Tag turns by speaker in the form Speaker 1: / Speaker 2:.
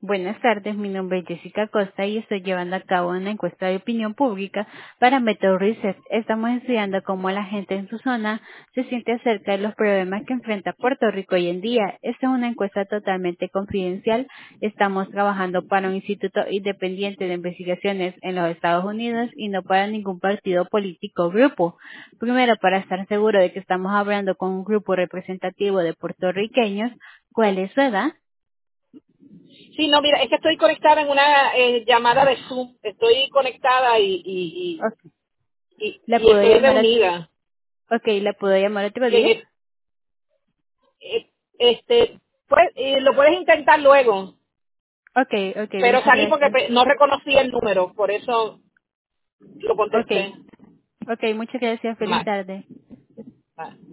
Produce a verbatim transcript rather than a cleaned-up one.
Speaker 1: Buenas tardes, mi nombre es Jessica Costa y estoy llevando a cabo una encuesta de opinión pública para Meteor Research. Estamos estudiando cómo la gente en su zona se siente acerca de los problemas que enfrenta Puerto Rico hoy en día. Esta es una encuesta totalmente confidencial. Estamos trabajando para un instituto independiente de investigaciones en los Estados Unidos y no para ningún partido político o grupo. Primero, para estar seguro de que estamos hablando con un grupo representativo de puertorriqueños, ¿cuál es su edad?
Speaker 2: Sí, no, mira, es que estoy conectada en una eh, llamada de Zoom. Estoy conectada y, y,
Speaker 1: Ok.
Speaker 2: y, y,
Speaker 1: ¿La
Speaker 2: y
Speaker 1: puedo
Speaker 2: estoy
Speaker 1: llamar a
Speaker 2: reunida.
Speaker 1: Ok, ¿la puedo llamar otro
Speaker 2: Y en
Speaker 1: día?
Speaker 2: el- eh, este, pues, eh, lo puedes intentar luego,
Speaker 1: Ok, ok,
Speaker 2: pero
Speaker 1: muchas
Speaker 2: salí porque
Speaker 1: gracias.
Speaker 2: pe- no reconocí el número, por eso lo
Speaker 1: Ok,
Speaker 2: contesté
Speaker 1: ok, muchas gracias. Feliz
Speaker 2: mal.
Speaker 1: tarde.
Speaker 2: Mal.